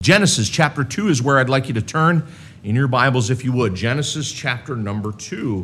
Genesis chapter 2 is where I'd like you to turn in your Bibles if you would. Genesis chapter number 2.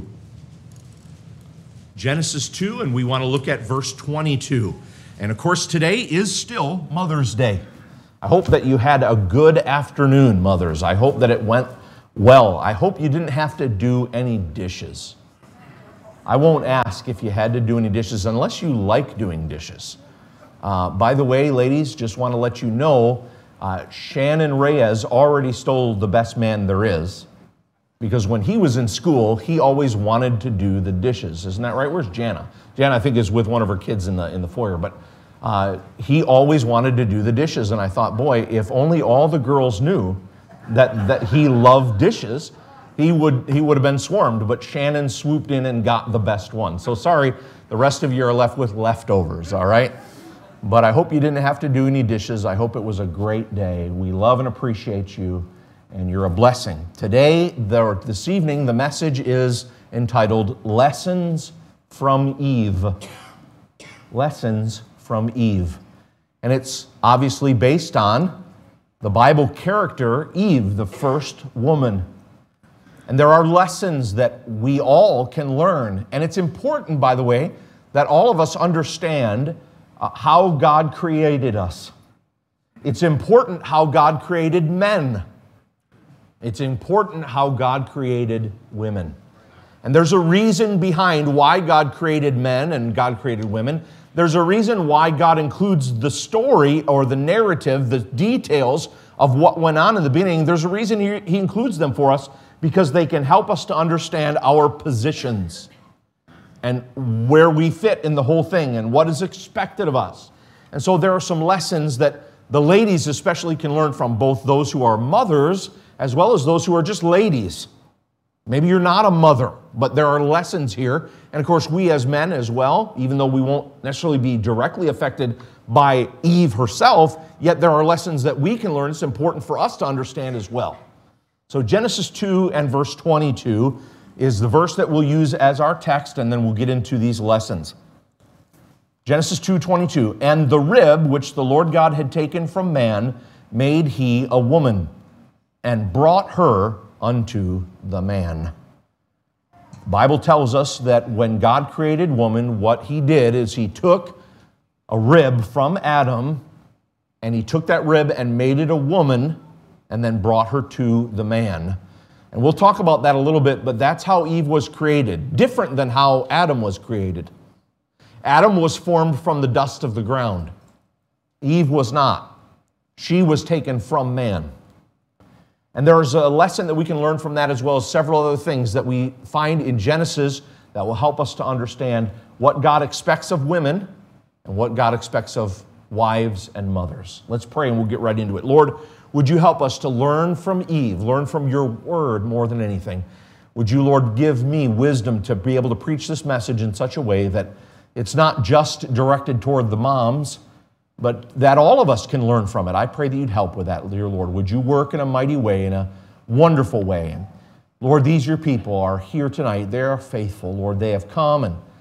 Genesis 2, and we want to look at verse 22. And of course, today is still Mother's Day. I hope that you had a good afternoon, mothers. I hope that it went well. I hope you didn't have to do any dishes. I won't ask if you had to do any dishes unless you like doing dishes. By the way, ladies, just want to let you know, Shannon Reyes already stole the best man there is, because when he was in school, he always wanted to do the dishes. Isn't that right? Where's Jana? Jana, I think, is with one of her kids in the foyer, but he always wanted to do the dishes, and I thought, boy, if only all the girls knew that he loved dishes, he would have been swarmed, but Shannon swooped in and got the best one. So sorry, the rest of you are left with leftovers, all right? But I hope you didn't have to do any dishes. I hope it was a great day. We love and appreciate you, and you're a blessing. Today, this evening, the message is entitled Lessons from Eve. Lessons from Eve. And it's obviously based on the Bible character, Eve, the first woman. And there are lessons that we all can learn. And it's important, by the way, that all of us understand how God created us. It's important how God created men. It's important how God created women. And there's a reason behind why God created men and God created women. There's a reason why God includes the story or the narrative, the details of what went on in the beginning. There's a reason He includes them for us, because they can help us to understand our positions and where we fit in the whole thing and what is expected of us. And so there are some lessons that the ladies especially can learn from, both those who are mothers as well as those who are just ladies. Maybe you're not a mother, but there are lessons here. And of course, we as men as well, even though we won't necessarily be directly affected by Eve herself, yet there are lessons that we can learn. It's important for us to understand as well. So Genesis 2 and verse 22 is the verse that we'll use as our text, and then we'll get into these lessons. Genesis 2:22, and the rib which the Lord God had taken from man made He a woman, and brought her unto the man. The Bible tells us that when God created woman, what He did is He took a rib from Adam, and He took that rib and made it a woman, and then brought her to the man. And we'll talk about that a little bit, but that's how Eve was created, different than how Adam was created. Adam was formed from the dust of the ground. Eve was not. She was taken from man. And there's a lesson that we can learn from that, as well as several other things that we find in Genesis that will help us to understand what God expects of women and what God expects of wives and mothers. Let's pray and we'll get right into it. Lord, would you help us to learn from Eve, learn from your word more than anything? Would you, Lord, give me wisdom to be able to preach this message in such a way that it's not just directed toward the moms, but that all of us can learn from it. I pray that you'd help with that, dear Lord. Would you work in a mighty way, in a wonderful way? And Lord, these your people are here tonight. They are faithful, Lord. They have come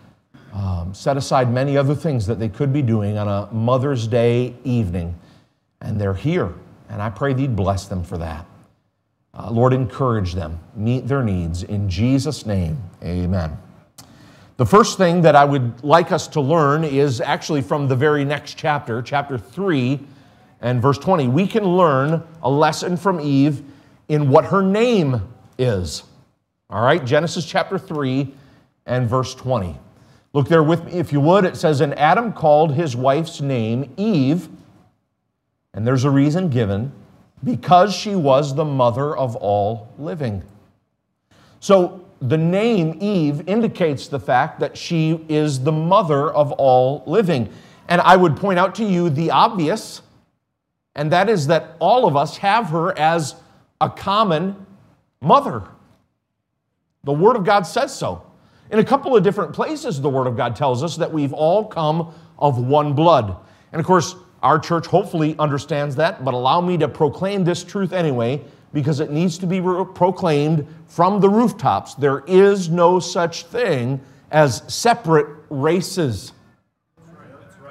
and set aside many other things that they could be doing on a Mother's Day evening, and they're here. And I pray that you'd bless them for that. Lord, encourage them, meet their needs. In Jesus' name, amen. The first thing that I would like us to learn is actually from the very next chapter, chapter 3 and verse 20. We can learn a lesson from Eve in what her name is. All right, Genesis chapter 3 and verse 20. Look there with me if you would. It says, and Adam called his wife's name Eve, and there's a reason given, because she was the mother of all living. So the name Eve indicates the fact that she is the mother of all living. And I would point out to you the obvious, and that is that all of us have her as a common mother. The Word of God says so. In a couple of different places, the Word of God tells us that we've all come of one blood. And of course, our church hopefully understands that, but allow me to proclaim this truth anyway, because it needs to be proclaimed from the rooftops. There is no such thing as separate races. That's right.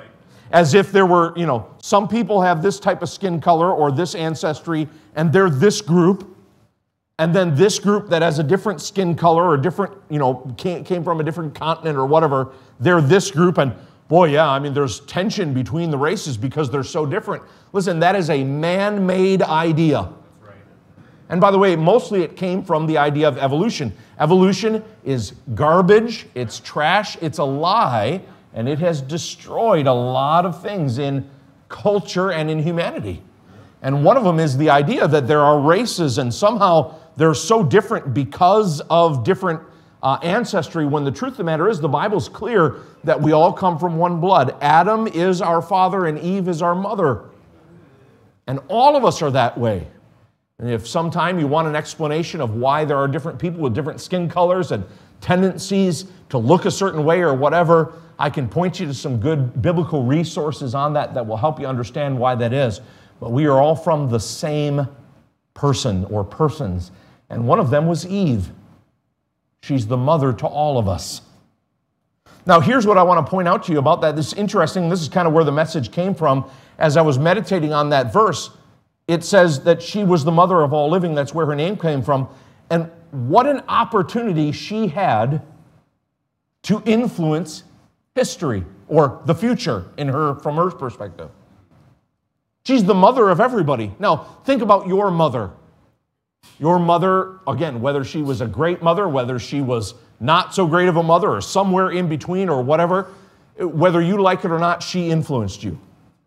As if there were, some people have this type of skin color or this ancestry, and they're this group, and then this group that has a different skin color or different, came from a different continent or whatever, they're this group, and boy, yeah, there's tension between the races because they're so different. Listen, that is a man-made idea. That's right. And by the way, mostly it came from the idea of evolution. Evolution is garbage, it's trash, it's a lie, and it has destroyed a lot of things in culture and in humanity. And one of them is the idea that there are races and somehow they're so different because of different ancestry, when the truth of the matter is the Bible's clear that we all come from one blood. Adam is our father and Eve is our mother. And all of us are that way. And if sometime you want an explanation of why there are different people with different skin colors and tendencies to look a certain way or whatever, I can point you to some good biblical resources on that will help you understand why that is. But we are all from the same person or persons. And one of them was Eve. She's the mother to all of us. Now, here's what I want to point out to you about that. This is interesting. This is kind of where the message came from. As I was meditating on that verse, it says that she was the mother of all living. That's where her name came from. And what an opportunity she had to influence history or the future from her perspective. She's the mother of everybody. Now, think about your mother. Your mother, again, whether she was a great mother, whether she was not so great of a mother, or somewhere in between, or whatever, whether you like it or not, she influenced you.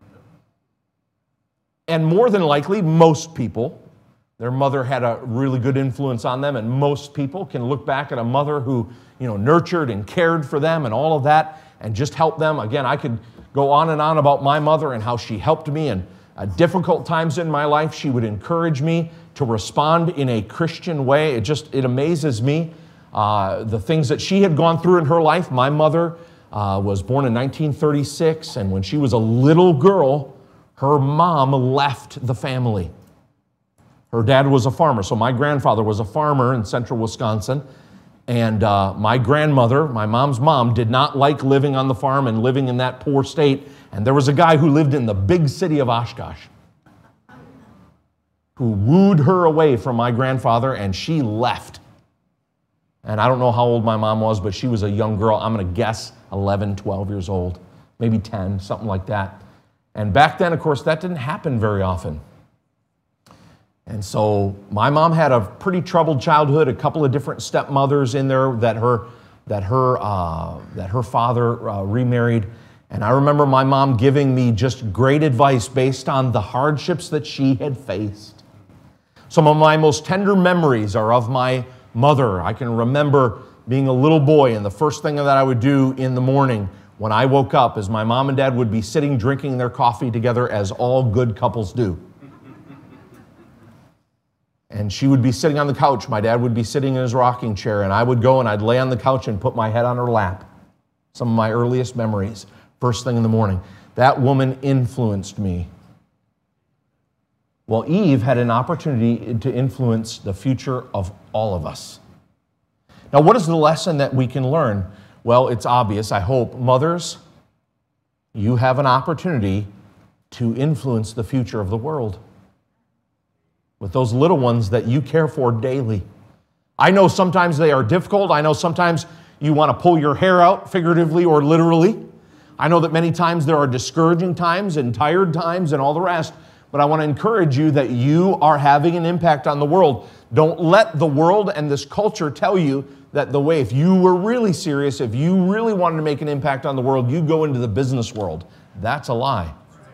And more than likely, most people, their mother had a really good influence on them, and most people can look back at a mother who, nurtured and cared for them and all of that, and just helped them. Again, I could go on and on about my mother and how she helped me, and difficult times in my life, she would encourage me to respond in a Christian way. It amazes me the things that she had gone through in her life. My mother was born in 1936, and when she was a little girl, her mom left the family. Her dad was a farmer, so my grandfather was a farmer in central Wisconsin, and my grandmother, my mom's mom, did not like living on the farm and living in that poor state, and there was a guy who lived in the big city of Oshkosh who wooed her away from my grandfather, and she left. And I don't know how old my mom was, but she was a young girl. I'm going to guess 11, 12 years old, maybe 10, something like that. And back then, of course, that didn't happen very often. And so my mom had a pretty troubled childhood, a couple of different stepmothers in there that her father remarried. And I remember my mom giving me just great advice based on the hardships that she had faced. Some of my most tender memories are of my mother. I can remember being a little boy, and the first thing that I would do in the morning when I woke up is my mom and dad would be sitting drinking their coffee together, as all good couples do. And she would be sitting on the couch. My dad would be sitting in his rocking chair, and I would go and I'd lay on the couch and put my head on her lap. Some of my earliest memories, first thing in the morning. That woman influenced me. Well, Eve had an opportunity to influence the future of all of us. Now, what is the lesson that we can learn? Well, it's obvious, I hope. Mothers, you have an opportunity to influence the future of the world with those little ones that you care for daily. I know sometimes they are difficult. I know sometimes you want to pull your hair out, figuratively or literally. I know that many times there are discouraging times and tired times and all the rest, but I want to encourage you that you are having an impact on the world. Don't let the world and this culture tell you that the way, if you were really serious, if you really wanted to make an impact on the world, you go into the business world. That's a lie.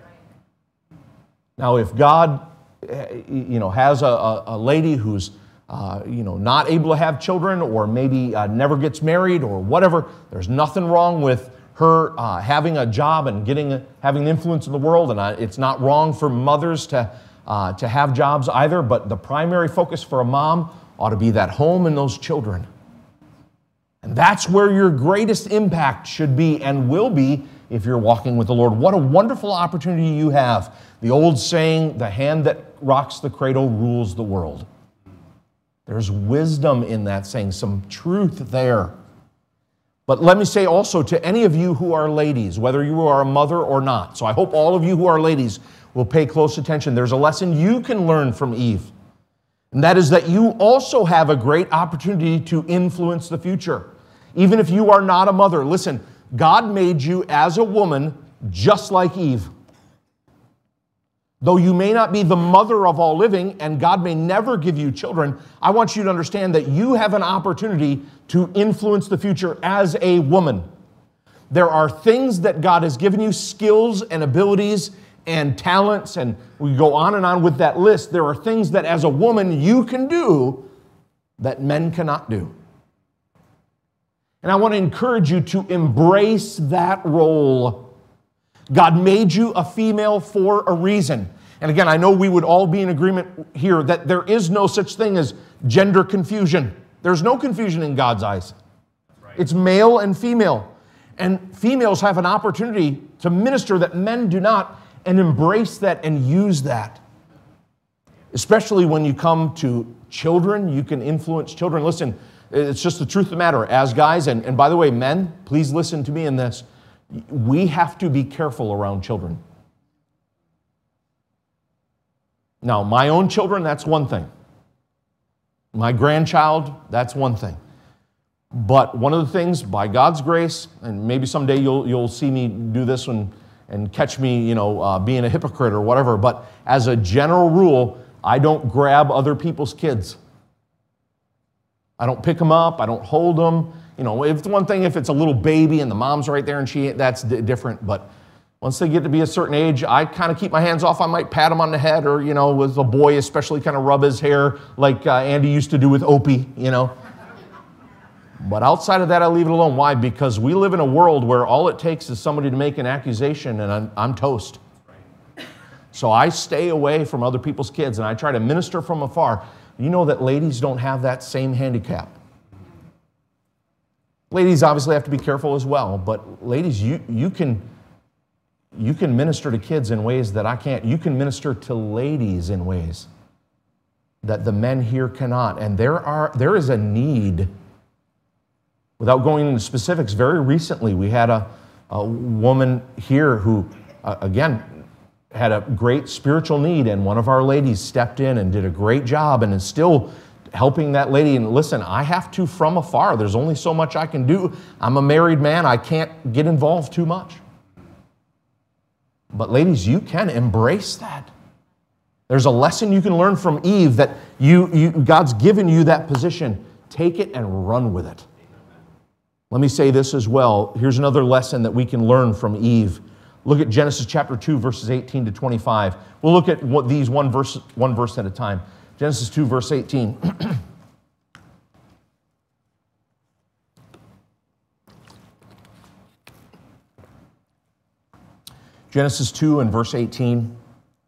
Now, if God has a lady who's not able to have children, or maybe never gets married or whatever, there's nothing wrong with her having a job and having an influence in the world, and it's not wrong for mothers to have jobs either, but the primary focus for a mom ought to be that home and those children. And that's where your greatest impact should be and will be if you're walking with the Lord. What a wonderful opportunity you have. The old saying, the hand that rocks the cradle rules the world. There's wisdom in that saying, some truth there. But let me say also to any of you who are ladies, whether you are a mother or not, so I hope all of you who are ladies will pay close attention. There's a lesson you can learn from Eve, and that is that you also have a great opportunity to influence the future. Even if you are not a mother, listen, God made you as a woman just like Eve. Though you may not be the mother of all living, and God may never give you children, I want you to understand that you have an opportunity to influence the future as a woman. There are things that God has given you, skills and abilities and talents, and we go on and on with that list. There are things that as a woman you can do that men cannot do. And I want to encourage you to embrace that role. God made you a female for a reason. And again, I know we would all be in agreement here that there is no such thing as gender confusion. There's no confusion in God's eyes. Right. It's male and female. And females have an opportunity to minister that men do not, and embrace that and use that. Especially when you come to children, you can influence children. Listen, it's just the truth of the matter. As guys, and by the way, men, please listen to me in this. We have to be careful around children. Now, my own children, that's one thing. My grandchild, that's one thing. But one of the things, by God's grace, and maybe someday you'll see me do this and catch me, being a hypocrite or whatever, but as a general rule, I don't grab other people's kids. I don't pick them up. I don't hold them. It's one thing if it's a little baby and the mom's right there and that's different. But once they get to be a certain age, I kind of keep my hands off. I might pat them on the head or, with a boy especially, kind of rub his hair like Andy used to do with Opie, But outside of that, I leave it alone. Why? Because we live in a world where all it takes is somebody to make an accusation and I'm toast. So I stay away from other people's kids and I try to minister from afar. You know that ladies don't have that same handicap. Ladies obviously have to be careful as well, but ladies, you can minister to kids in ways that I can't. You can minister to ladies in ways that the men here cannot. And there is a need. Without going into specifics, very recently we had a woman here who, again, had a great spiritual need, and one of our ladies stepped in and did a great job and is still helping that lady. And listen, I have to from afar. There's only so much I can do. I'm a married man. I can't get involved too much. But ladies, you can embrace that. There's a lesson you can learn from Eve that God's given you that position. Take it and run with it. Let me say this as well. Here's another lesson that we can learn from Eve. Look at Genesis chapter 2, verses 18 to 25. We'll look at these one verse at a time. Genesis 2, verse 18. Genesis 2 and verse 18.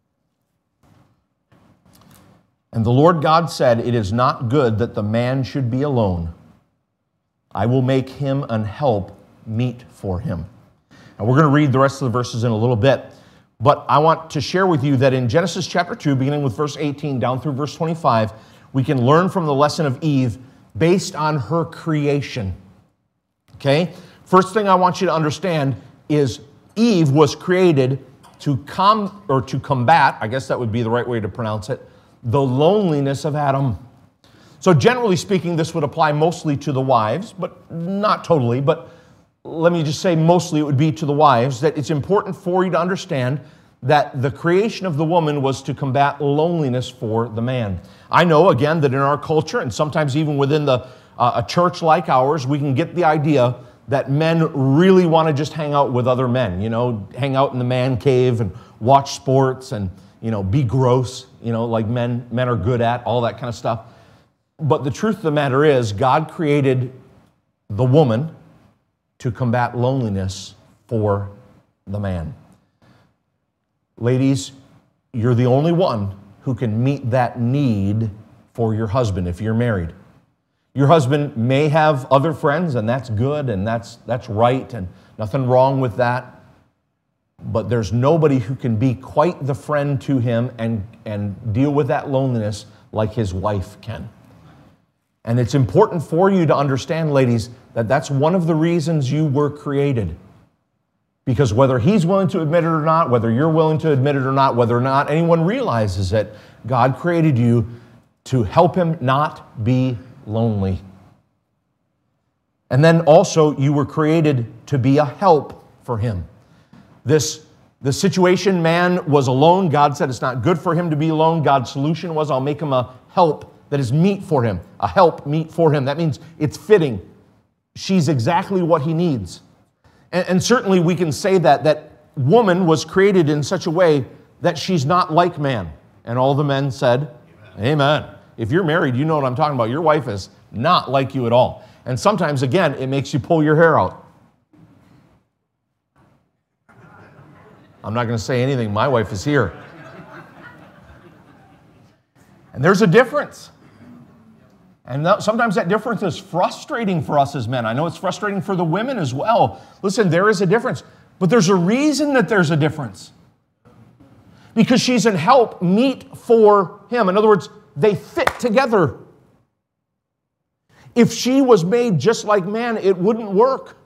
And the Lord God said, "It is not good that the man should be alone. I will make him an help meet for him." And we're going to read the rest of the verses in a little bit. But I want to share with you that in Genesis chapter 2, beginning with verse 18 down through verse 25, we can learn from the lesson of Eve based on her creation. Okay? First thing I want you to understand is Eve was created to combat, I guess that would be the right way to pronounce it, the loneliness of Adam. So generally speaking, this would apply mostly to the wives, but not totally, but let me just say mostly it would be to the wives, that it's important for you to understand that the creation of the woman was to combat loneliness for the man. I know, again, that in our culture, and sometimes even within a church like ours, we can get the idea that men really want to just hang out with other men, hang out in the man cave and watch sports and, be gross, like men are good at, all that kind of stuff. But the truth of the matter is, God created the woman to combat loneliness for the man. Ladies, you're the only one who can meet that need for your husband if you're married. Your husband may have other friends, and that's good, and that's right, and nothing wrong with that. But there's nobody who can be quite the friend to him and deal with that loneliness like his wife can. And it's important for you to understand, ladies, that that's one of the reasons you were created. Because whether he's willing to admit it or not, whether you're willing to admit it or not, whether or not anyone realizes it, God created you to help him not be lonely. And then also, you were created to be a help for him. The situation, man was alone. God said it's not good for him to be alone. God's solution was, I'll make him a help that is meet for him. A help meet for him. That means it's fitting. She's exactly what he needs. And certainly we can say that woman was created in such a way that she's not like man. And all the men said, Amen. If you're married, you know what I'm talking about. Your wife is not like you at all. And sometimes, again, it makes you pull your hair out. I'm not going to say anything. My wife is here. And there's a difference. And sometimes that difference is frustrating for us as men. I know it's frustrating for the women as well. Listen, there is a difference. But there's a reason that there's a difference. Because she's an help meet for him. In other words, they fit together. If she was made just like man, it wouldn't work.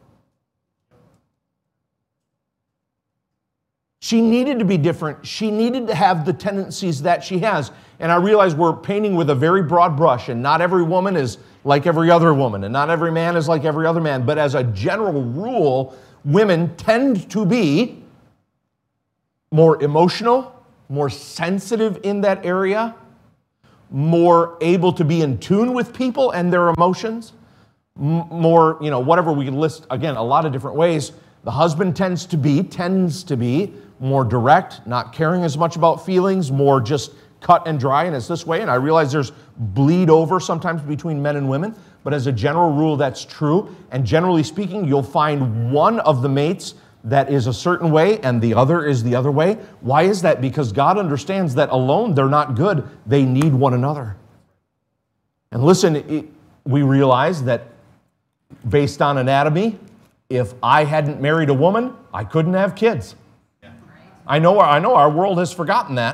She needed to be different. She needed to have the tendencies that she has. And I realize we're painting with a very broad brush, and not every woman is like every other woman, and not every man is like every other man. But as a general rule, women tend to be more emotional, more sensitive in that area, more able to be in tune with people and their emotions, more, whatever we can list, again, a lot of different ways. The husband tends to be more direct, not caring as much about feelings, more just cut and dry, and it's this way. And I realize there's bleed over sometimes between men and women, but as a general rule, that's true. And generally speaking, you'll find one of the mates that is a certain way and the other is the other way. Why is that? Because God understands that alone they're not good. They need one another. And listen, we realize that based on anatomy, if I hadn't married a woman, I couldn't have kids. I know our world has forgotten that.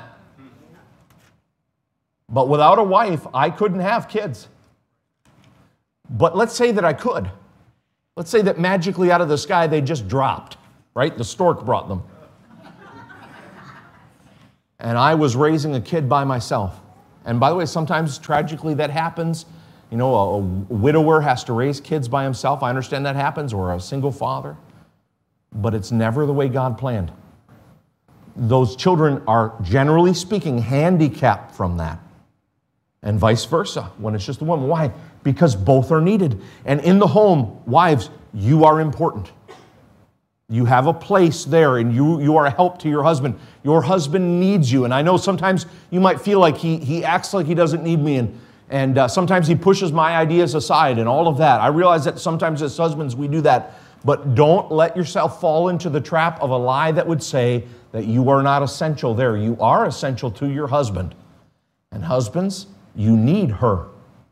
But without a wife, I couldn't have kids. But let's say that I could. Let's say that magically out of the sky they just dropped. Right? The stork brought them. And I was raising a kid by myself. And by the way, sometimes tragically that happens. A widower has to raise kids by himself. I understand that happens, or a single father. But it's never the way God planned. Those children are, generally speaking, handicapped from that. And vice versa, when it's just a woman. Why? Because both are needed. And in the home, wives, you are important. You have a place there, and you are a help to your husband. Your husband needs you. And I know sometimes you might feel like he acts like he doesn't need me, and sometimes he pushes my ideas aside and all of that. I realize that sometimes as husbands we do that. But don't let yourself fall into the trap of a lie that would say that you are not essential there. You are essential to your husband. And husbands, you need her.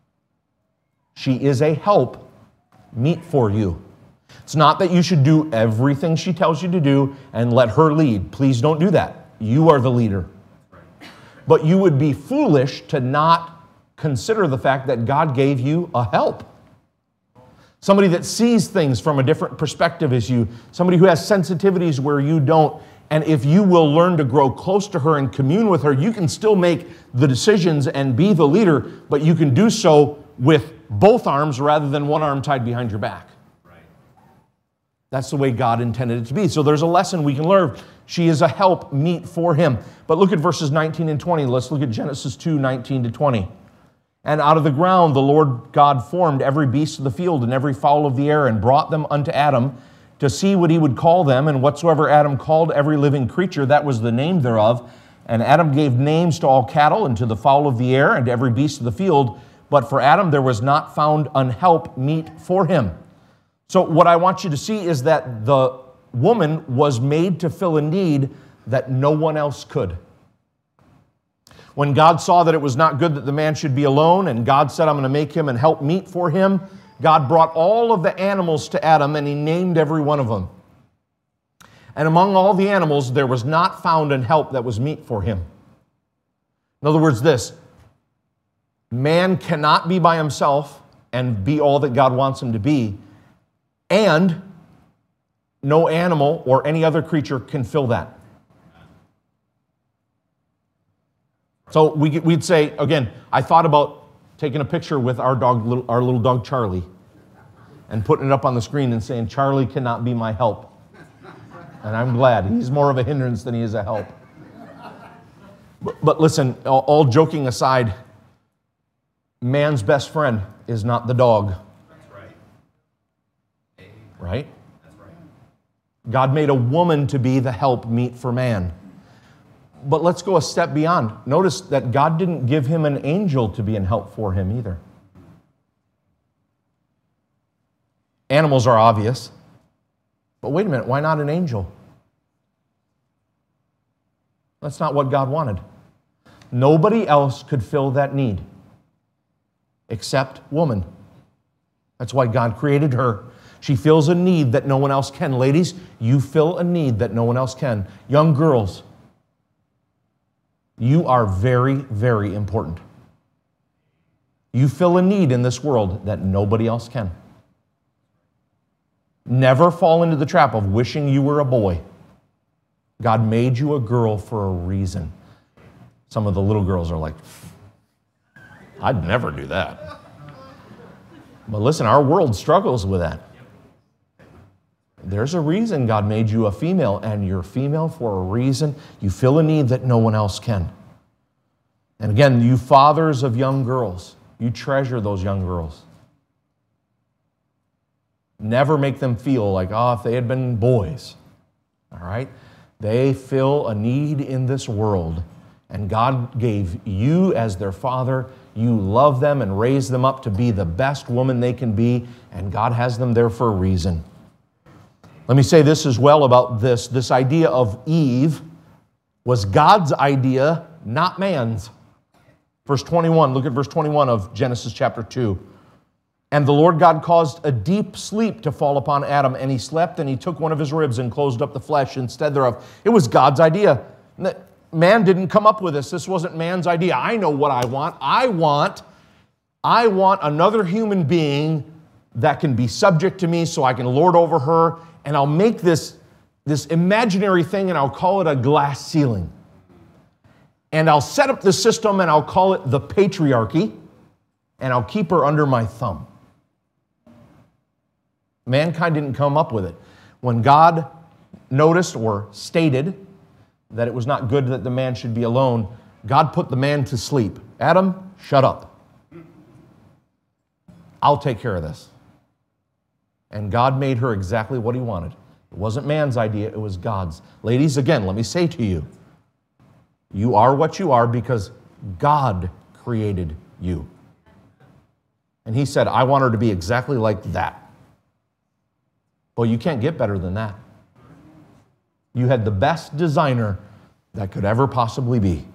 She is a help meet for you. It's not that you should do everything she tells you to do and let her lead. Please don't do that. You are the leader. But you would be foolish to not consider the fact that God gave you a help. Somebody that sees things from a different perspective as you. Somebody who has sensitivities where you don't. And if you will learn to grow close to her and commune with her, you can still make the decisions and be the leader, but you can do so with both arms rather than one arm tied behind your back. That's the way God intended it to be. So there's a lesson we can learn. She is a help meet for him. But look at verses 19 and 20. Let's look at Genesis 2, 19 to 20. And out of the ground the Lord God formed every beast of the field and every fowl of the air and brought them unto Adam to see what he would call them. And whatsoever Adam called every living creature, that was the name thereof. And Adam gave names to all cattle and to the fowl of the air and to every beast of the field. But for Adam there was not found an help meet for him. So what I want you to see is that the woman was made to fill a need that no one else could. When God saw that it was not good that the man should be alone, and God said, I'm going to make him and help meet for him, God brought all of the animals to Adam, and he named every one of them. And among all the animals, there was not found an help that was meet for him. In other words, this: man cannot be by himself. and be all that God wants him to be. And no animal or any other creature can fill that. So we'd say, again, I thought about taking a picture with our little dog Charlie and putting it up on the screen and saying, Charlie cannot be my help. And I'm glad. He's more of a hindrance than he is a help. But listen, all joking aside, man's best friend is not the dog. That's right. Right? That's right. God made a woman to be the help meet for man. But let's go a step beyond. Notice that God didn't give him an angel to be an help for him either. Animals are obvious. But wait a minute, why not an angel? That's not what God wanted. Nobody else could fill that need except woman. That's why God created her. She fills a need that no one else can. Ladies, you fill a need that no one else can. Young girls, you are very, very important. You fill a need in this world that nobody else can. Never fall into the trap of wishing you were a boy. God made you a girl for a reason. Some of the little girls are like, I'd never do that. But listen, our world struggles with that. There's a reason God made you a female, and you're female for a reason. You fill a need that no one else can. And again, you fathers of young girls, you treasure those young girls. Never make them feel like, if they had been boys. All right? They fill a need in this world. And God gave you as their father. You love them and raise them up to be the best woman they can be. And God has them there for a reason. Let me say this as well about this. This idea of Eve was God's idea, not man's. Verse 21, look at verse 21 of Genesis chapter 2. And the Lord God caused a deep sleep to fall upon Adam, and he slept, and he took one of his ribs and closed up the flesh instead thereof. It was God's idea. Man didn't come up with this. This wasn't man's idea. I know what I want. I want another human being that can be subject to me so I can lord over her, and I'll make this imaginary thing, and I'll call it a glass ceiling. And I'll set up the system, and I'll call it the patriarchy, and I'll keep her under my thumb. Mankind didn't come up with it. When God noticed or stated that it was not good that the man should be alone, God put the man to sleep. Adam, shut up. I'll take care of this. And God made her exactly what he wanted. It wasn't man's idea, it was God's. Ladies, again, let me say to you, you are what you are because God created you. And he said, I want her to be exactly like that. Well, you can't get better than that. You had the best designer that could ever possibly be.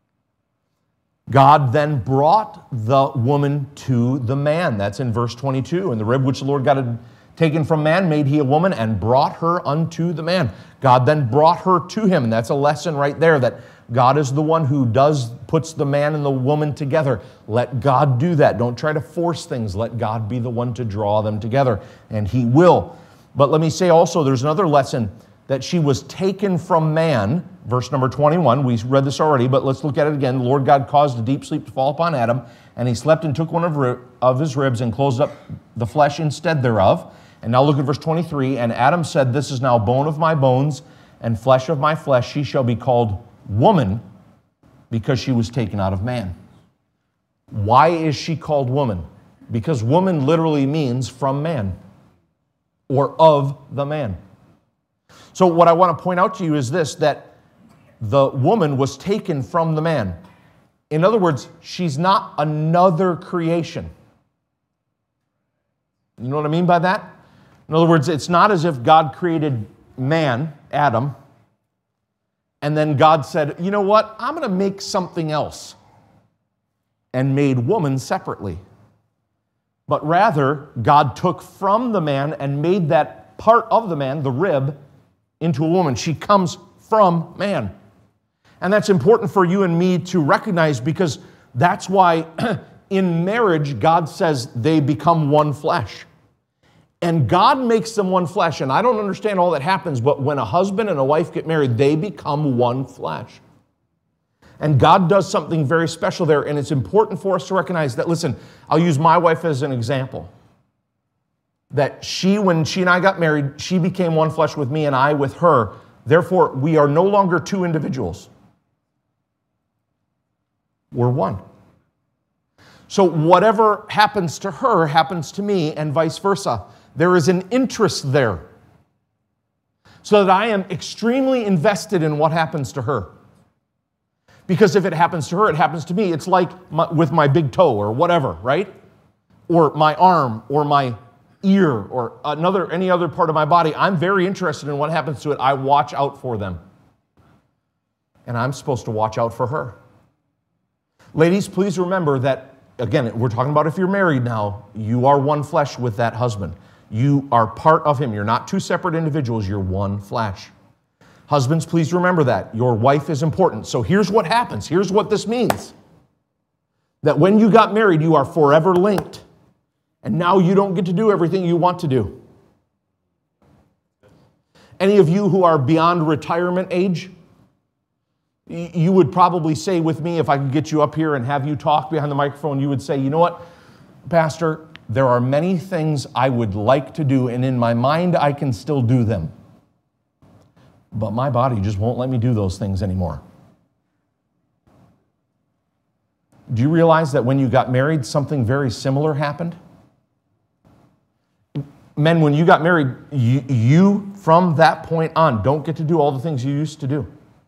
God then brought the woman to the man. That's in verse 22. And the rib which the Lord God had taken from man made he a woman and brought her unto the man. God then brought her to him. And that's a lesson right there that God is the one who puts the man and the woman together. Let God do that. Don't try to force things. Let God be the one to draw them together. And he will. But let me say also, there's another lesson that she was taken from man. Verse number 21, we read this already, but let's look at it again. The Lord God caused a deep sleep to fall upon Adam, and he slept and took one of his ribs and closed up the flesh instead thereof. And now look at verse 23. And Adam said, this is now bone of my bones and flesh of my flesh. She shall be called woman because she was taken out of man. Why is she called woman? Because woman literally means from man or of the man. So what I want to point out to you is this, that the woman was taken from the man. In other words, she's not another creation. You know what I mean by that? In other words, it's not as if God created man, Adam, and then God said, you know what, I'm going to make something else, and made woman separately. But rather, God took from the man and made that part of the man, the rib, into a woman. She comes from man. And that's important for you and me to recognize because that's why in marriage, God says they become one flesh. And God makes them one flesh. And I don't understand all that happens, but when a husband and a wife get married, they become one flesh. And God does something very special there. And it's important for us to recognize that, listen, I'll use my wife as an example. That when she and I got married, she became one flesh with me and I with her. Therefore, we are no longer two individuals. We're one. So whatever happens to her happens to me and vice versa. There is an interest there. So that I am extremely invested in what happens to her. Because if it happens to her, it happens to me. It's like with my big toe or whatever, right? Or my arm or my ear or any other part of my body. I'm very interested in what happens to it. I watch out for them. And I'm supposed to watch out for her. Ladies, please remember that, again, we're talking about if you're married now, you are one flesh with that husband. You are part of him. You're not two separate individuals. You're one flesh. Husbands, please remember that. Your wife is important. So here's what happens. Here's what this means. That when you got married, you are forever linked. And now you don't get to do everything you want to do. Any of you who are beyond retirement age, you would probably say with me, if I could get you up here and have you talk behind the microphone, you would say, you know what, Pastor, there are many things I would like to do, and in my mind I can still do them. But my body just won't let me do those things anymore. Do you realize that when you got married, something very similar happened? Men, when you got married, you from that point on don't get to do all the things you used to do.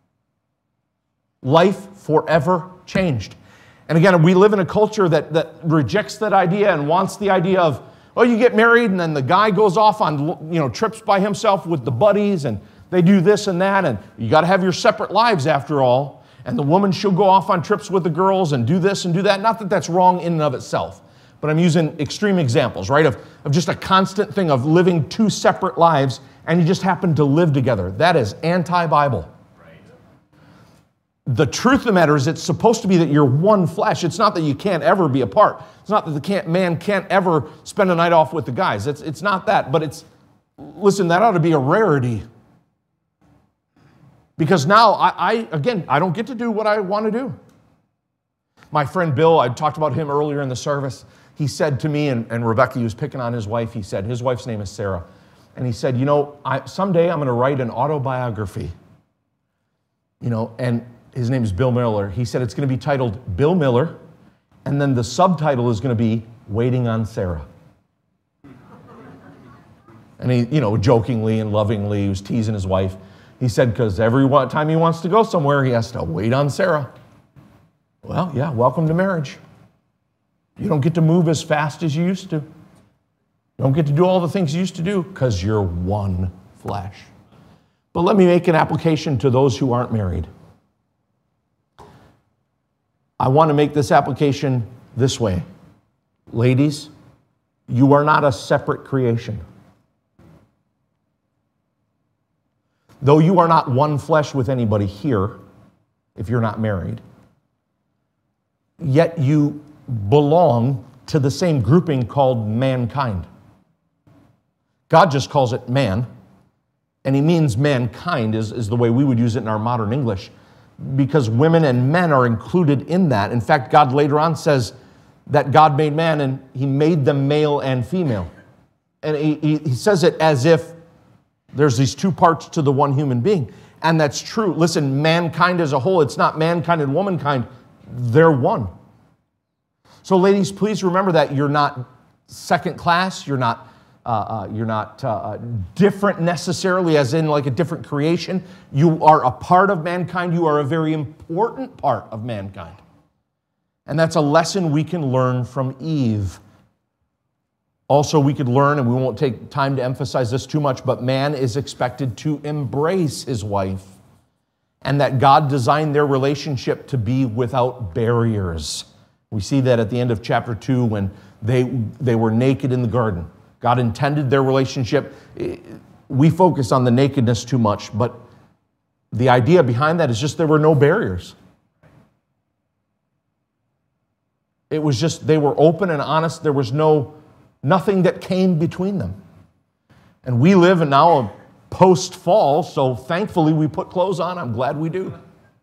Life forever changed. And again, we live in a culture that rejects that idea and wants the idea of, oh, you get married and then the guy goes off on trips by himself with the buddies and they do this and that, and you got to have your separate lives after all. And the woman, she'll go off on trips with the girls and do this and do that. Not that that's wrong in and of itself, but I'm using extreme examples, right, of just a constant thing of living two separate lives and you just happen to live together. That is anti-Bible. The truth of the matter is it's supposed to be that you're one flesh. It's not that you can't ever be apart. It's not that the man can't ever spend a night off with the guys. It's not that, but listen, that ought to be a rarity. Because now, I don't get to do what I want to do. My friend Bill, I talked about him earlier in the service. He said to me, and Rebecca, he was picking on his wife, he said, his wife's name is Sarah. And he said, someday I'm going to write an autobiography. And his name is Bill Miller. He said it's going to be titled Bill Miller, and then the subtitle is going to be Waiting on Sarah. And he, jokingly and lovingly, he was teasing his wife. He said, because every time he wants to go somewhere, he has to wait on Sarah. Well, yeah, welcome to marriage. You don't get to move as fast as you used to. You don't get to do all the things you used to do because you're one flesh. But let me make an application to those who aren't married. I want to make this application this way. Ladies, you are not a separate creation. Though you are not one flesh with anybody here, if you're not married, yet you belong to the same grouping called mankind. God just calls it man, and he means mankind is the way we would use it in our modern English, because women and men are included in that. In fact, God later on says that God made man and he made them male and female. And he says it as if there's these two parts to the one human being. And that's true. Listen, mankind as a whole, it's not mankind and womankind. They're one. So ladies, please remember that you're not second class. You're not different necessarily as in like a different creation. You are a part of mankind. You are a very important part of mankind. And that's a lesson we can learn from Eve. Also, we could learn, and we won't take time to emphasize this too much, but man is expected to embrace his wife, and that God designed their relationship to be without barriers. We see that at the end of chapter 2 when they were naked in the garden. God intended their relationship. We focus on the nakedness too much, but the idea behind that is just there were no barriers. It was just, they were open and honest. There was nothing that came between them. And we live in now a post-fall, so thankfully we put clothes on. I'm glad we do.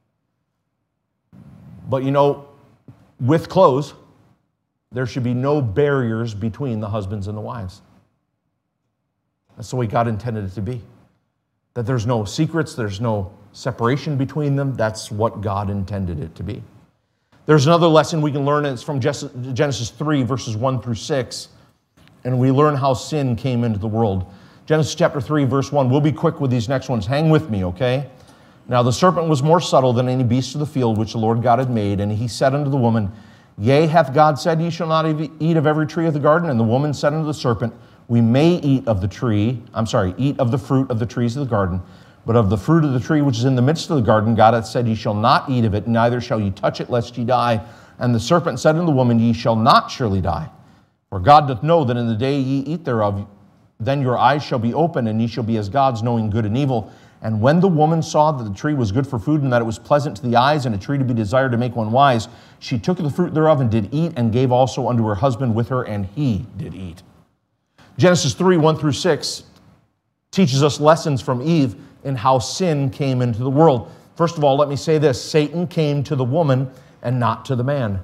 But with clothes, there should be no barriers between the husbands and the wives. That's the way God intended it to be. That there's no secrets, there's no separation between them. That's what God intended it to be. There's another lesson we can learn, and it's from Genesis 3, verses 1 through 6. And we learn how sin came into the world. Genesis chapter 3, verse 1. We'll be quick with these next ones. Hang with me, okay? Now the serpent was more subtle than any beast of the field which the Lord God had made. And he said unto the woman, Yea, hath God said, Ye shall not eat of every tree of the garden? And the woman said unto the serpent, We may eat of the fruit of the trees of the garden. But of the fruit of the tree which is in the midst of the garden, God hath said, Ye shall not eat of it, neither shall ye touch it, lest ye die. And the serpent said unto the woman, Ye shall not surely die. For God doth know that in the day ye eat thereof, then your eyes shall be opened, and ye shall be as gods, knowing good and evil. And when the woman saw that the tree was good for food, and that it was pleasant to the eyes, and a tree to be desired to make one wise, she took of the fruit thereof, and did eat, and gave also unto her husband with her, and he did eat. Genesis 3, 1 through 6 teaches us lessons from Eve in how sin came into the world. First of all, let me say this. Satan came to the woman and not to the man.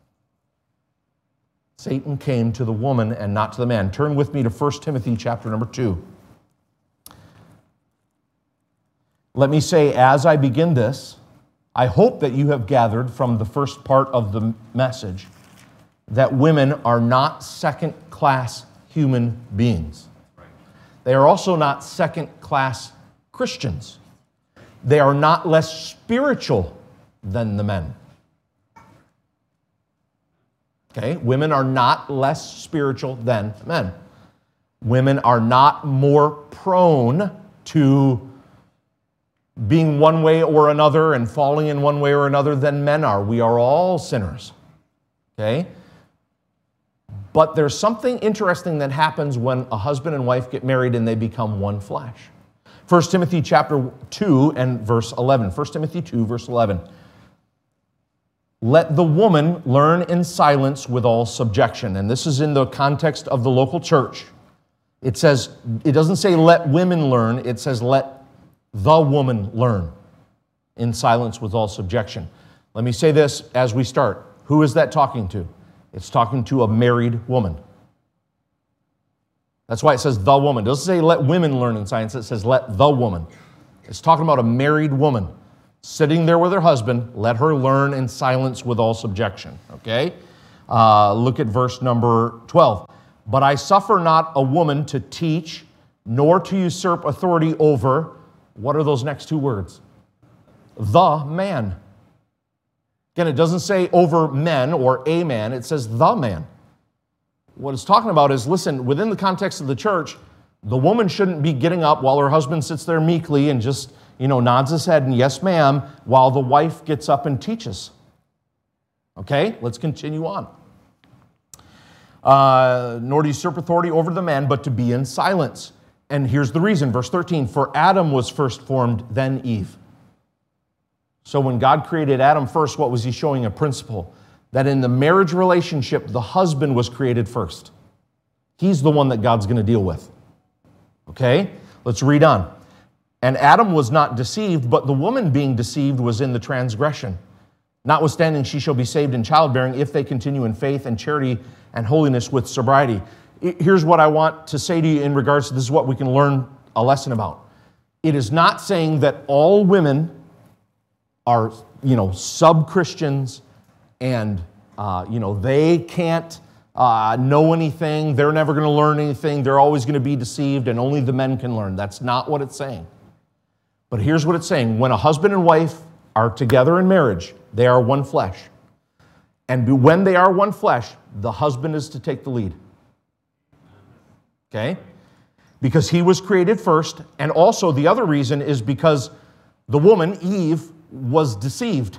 Satan came to the woman and not to the man. Turn with me to 1 Timothy chapter number 2. Let me say, as I begin this, I hope that you have gathered from the first part of the message that women are not second-class human beings. They are also not second-class Christians. They are not less spiritual than the men. Okay? Women are not less spiritual than men. Women are not more prone to being one way or another and falling in one way or another than men are. We are all sinners. Okay? But there's something interesting that happens when a husband and wife get married and they become one flesh. 1 Timothy chapter 2 and verse 11. 1 Timothy 2, verse 11. Let the woman learn in silence with all subjection. And this is in the context of the local church. It doesn't say let women learn, it says let the woman learn in silence with all subjection. Let me say this as we start. Who is that talking to? It's talking to a married woman. That's why it says the woman. It doesn't say let women learn in silence, it says let the woman. It's talking about a married woman sitting there with her husband. Let her learn in silence with all subjection. Okay? Look at verse number 12. But I suffer not a woman to teach, nor to usurp authority over, what are those next two words? The man. Again, it doesn't say over men or a man, it says the man. What it's talking about is, listen, within the context of the church, the woman shouldn't be getting up while her husband sits there meekly and just, nods his head and yes, ma'am, while the wife gets up and teaches. Okay, let's continue on. Nor to usurp authority over the man, but to be in silence. And here's the reason, verse 13, for Adam was first formed, then Eve. So when God created Adam first, what was he showing? A principle that in the marriage relationship, the husband was created first. He's the one that God's going to deal with. Okay, let's read on. And Adam was not deceived, but the woman being deceived was in the transgression. Notwithstanding, she shall be saved in childbearing if they continue in faith and charity and holiness with sobriety. Here's what I want to say to you in regards to this is what we can learn a lesson about. It is not saying that all women are, sub-Christians and, they can't know anything. They're never going to learn anything. They're always going to be deceived and only the men can learn. That's not what it's saying. But here's what it's saying. When a husband and wife are together in marriage, they are one flesh. And when they are one flesh, the husband is to take the lead. Okay? Because he was created first, and also the other reason is because the woman, Eve, was deceived.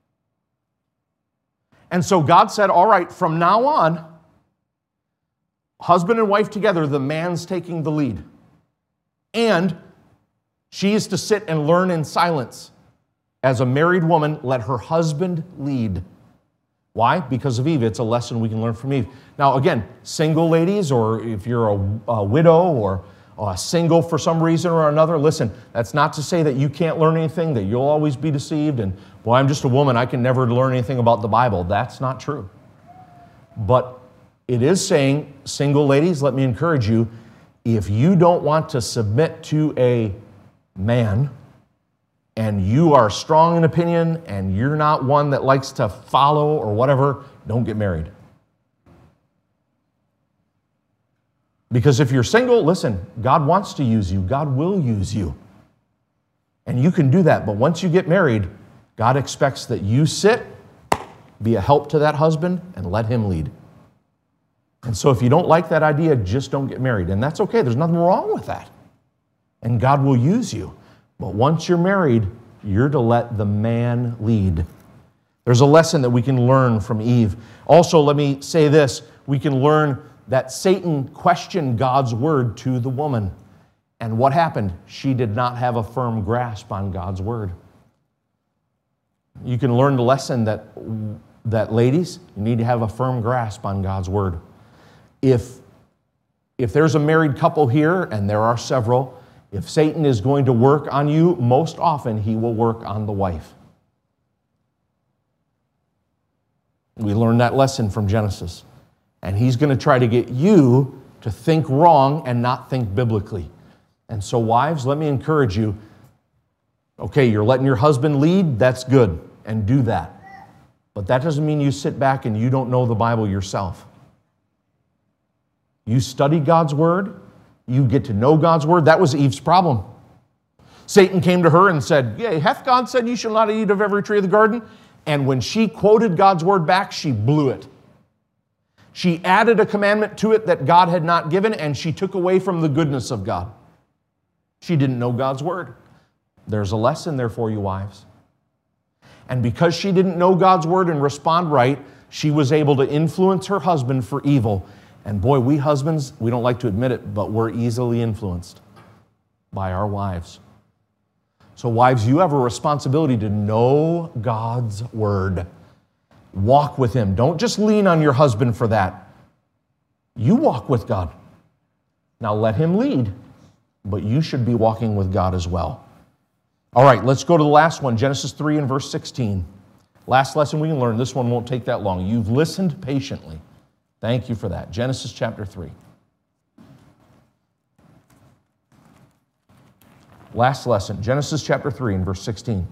And so God said, all right, from now on, husband and wife together, the man's taking the lead. And she is to sit and learn in silence. As a married woman, let her husband lead. Why? Because of Eve. It's a lesson we can learn from Eve. Now, again, single ladies, or if you're a widow or single for some reason or another, listen, that's not to say that you can't learn anything, that you'll always be deceived, and, well, I'm just a woman, I can never learn anything about the Bible. That's not true. But it is saying, single ladies, let me encourage you, if you don't want to submit to a man, and you are strong in opinion, and you're not one that likes to follow or whatever, don't get married. Because if you're single, listen, God wants to use you. God will use you. And you can do that. But once you get married, God expects that you sit, be a help to that husband, and let him lead. And so if you don't like that idea, just don't get married. And that's okay. There's nothing wrong with that. And God will use you. But once you're married, you're to let the man lead. There's a lesson that we can learn from Eve. Also, let me say this. We can learn that Satan questioned God's word to the woman. And what happened? She did not have a firm grasp on God's word. You can learn the lesson that ladies, you need to have a firm grasp on God's word. If there's a married couple here, and there are several, if Satan is going to work on you, most often he will work on the wife. We learned that lesson from Genesis. And he's going to try to get you to think wrong and not think biblically. And so wives, let me encourage you, okay, you're letting your husband lead, that's good, and do that. But that doesn't mean you sit back and you don't know the Bible yourself. You study God's word, you get to know God's word. That was Eve's problem. Satan came to her and said, "Yeah, hath God said you shall not eat of every tree of the garden?" And when she quoted God's word back, she blew it. She added a commandment to it that God had not given, and she took away from the goodness of God. She didn't know God's word. There's a lesson there for you, wives. And because she didn't know God's word and respond right, she was able to influence her husband for evil. And boy, we husbands, we don't like to admit it, but we're easily influenced by our wives. So wives, you have a responsibility to know God's word. Walk with him. Don't just lean on your husband for that. You walk with God. Now let him lead, but you should be walking with God as well. All right, let's go to the last one, Genesis 3 and verse 16. Last lesson we can learn. This one won't take that long. You've listened patiently. Thank you for that. Genesis chapter 3. Last lesson, Genesis chapter 3 and verse 16.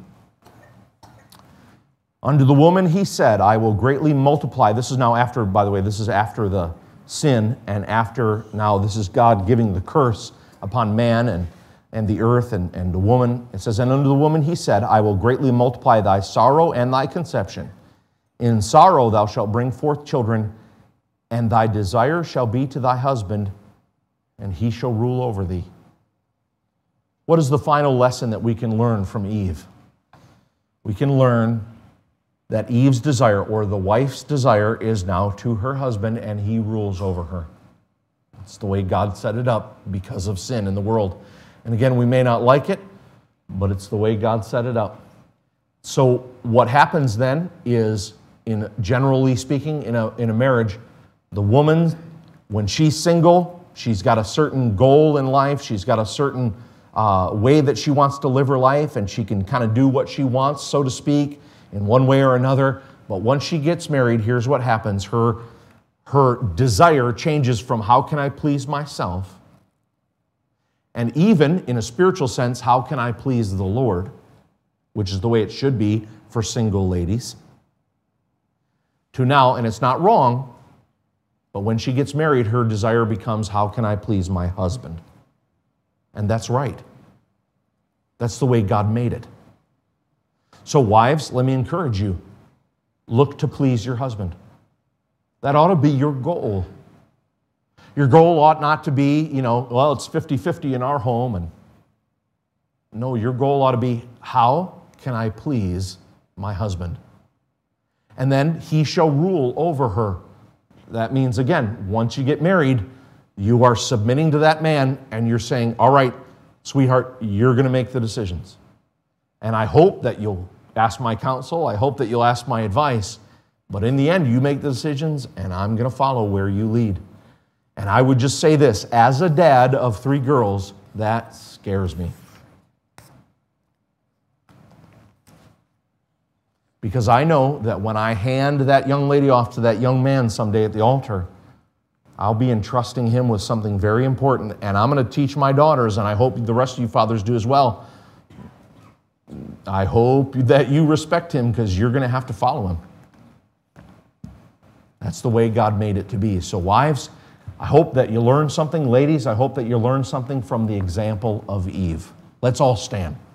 Unto the woman he said, I will greatly multiply. This is now after, by the way, this is after the sin, and after, now this is God giving the curse upon man and the earth and the woman. It says, and unto the woman he said, I will greatly multiply thy sorrow and thy conception. In sorrow thou shalt bring forth children, and thy desire shall be to thy husband, and he shall rule over thee. What is the final lesson that we can learn from Eve? We can learn that Eve's desire, or the wife's desire, is now to her husband, and he rules over her. It's the way God set it up because of sin in the world. And again, we may not like it, but it's the way God set it up. So what happens then is, generally speaking, in a marriage, the woman, when she's single, she's got a certain goal in life, she's got a certain way that she wants to live her life, and she can kind of do what she wants, so to speak, in one way or another. But once she gets married, here's what happens. Her desire changes from how can I please myself, and even in a spiritual sense, how can I please the Lord, which is the way it should be for single ladies, to now, and it's not wrong, but when she gets married, her desire becomes, how can I please my husband? And that's right. That's the way God made it. So wives, let me encourage you. Look to please your husband. That ought to be your goal. Your goal ought not to be, well, it's 50-50 in our home. And no, your goal ought to be, how can I please my husband? And then he shall rule over her. That means, again, once you get married, you are submitting to that man, and you're saying, all right, sweetheart, you're going to make the decisions. And I hope that you'll ask my counsel. I hope that you'll ask my advice. But in the end, you make the decisions, and I'm going to follow where you lead. And I would just say this, as a dad of 3 girls, that scares me. Because I know that when I hand that young lady off to that young man someday at the altar, I'll be entrusting him with something very important, and I'm going to teach my daughters, and I hope the rest of you fathers do as well. I hope that you respect him because you're going to have to follow him. That's the way God made it to be. So wives, I hope that you learn something. Ladies, I hope that you learn something from the example of Eve. Let's all stand.